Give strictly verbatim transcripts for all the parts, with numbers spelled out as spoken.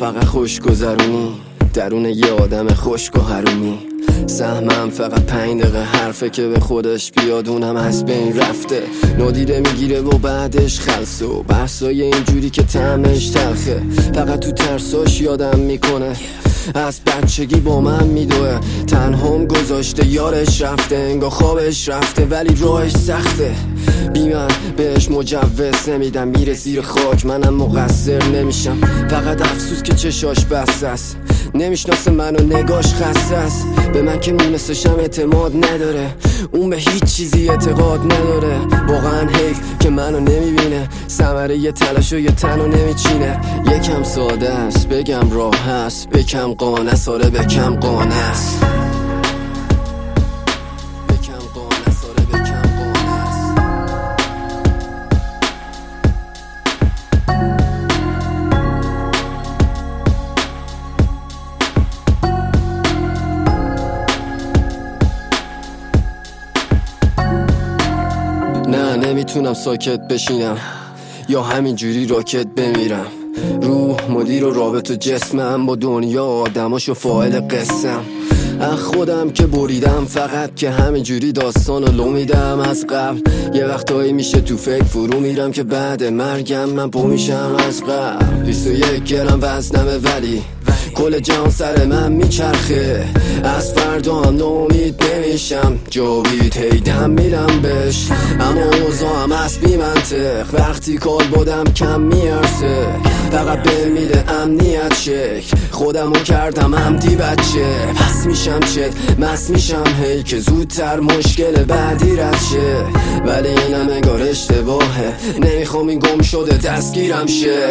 فقط خوش گذرونی درون یه آدم خشک و حرومی. سهمم فقط پنج دقیقه حرفه که به خودش بیاد اونم از بین رفته. نادیده میگیره و بعدش خلصه و بحثای اینجوری که طعمش تلخه. فقط تو ترساش یادم میکنه از بچگی با من میدوه. تنهام گذاشته یارش رفته انگار خوابش رفته ولی راهش سخته. بی من بهش مجوز نمیدم میره زیر خاک منم مقصر نمیشم. فقط افسوس که چشاش بسته است نمیشناسه منو نگاش خسته است. به من که مونسشم اعتماد نداره اون به هیچ چیزی اعتقاد نداره. واقعا حیف که منو نمیبینه ثمره یه تلاش و یه تنو نمیچینه. یکم ساده است بگم راه هست بکم قانه ساره بکم قانه است. نه نمیتونم ساکت بشینم یا همینجوری راکت بمیرم. روح مدیر و رابط و جسمم با دنیا آدماش و فاعل قسم. از خودم که بریدم فقط که همینجوری داستان رو لو میدم از قبل. یه وقتایی میشه تو فکر فرو میرم که بعد مرگم من پو میشم از قبل. بیست و یک گرم وزنمه ولی کل جان سر من میچرخه. از فردا هم نومید نمیشم جاوید هیدم میرم بش. اما اوضاعم از بی منطق وقتی کال بودم کم میارسه. فقط به میده امنیت شکل خودمو کردم عمدی بچه. پس میشم چت مس میشم هی که زودتر مشکل بعدی رد شه. ولی اینم انگار اشتباهه نمیخوام این گم شده دستگیرم شه.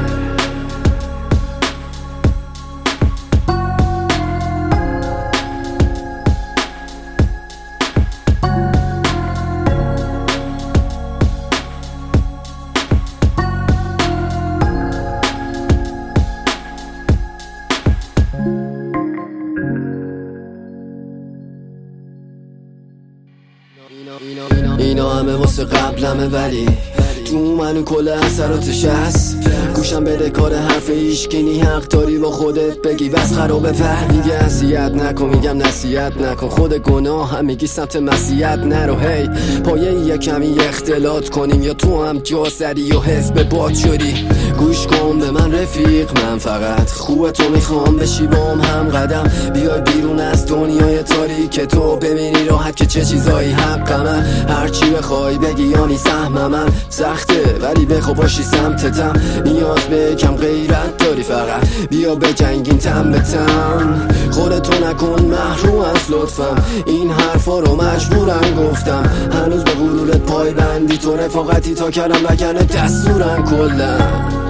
اینا همه واسه قبلمه ولی تو منو کل اثراتش هست. گوشم بده کار حرف ایشگینی حق داری با خودت بگی بس خرابه پر. میگه اذیت نکن میگم نصیحت نکن خود گناه هم میگی سمت مسیحیت نرو. هی پایه یه کمی اختلاط کنیم یا تو هم جا زدی و حزب باد شدی. گوش کن به من رفیق من فقط خوبه تو میخوام بشی بام هم قدم. بیای بیرون از دنیای تاریک تو ببینی راحت که چه چیزایی حق من. هرچی بخوای بگی یعنی سهم من سخته ولی بخوا باشی سمتتم. نیاز به کم غیرت داری فقط بیا بجنگین تن به تن. خودتو نکن محروم از لطفم این حرفا رو مجبورم گفتم. هنوز به غرورت پای بندی تو رفاقتی تا کردم وگرنه دستورم کلم.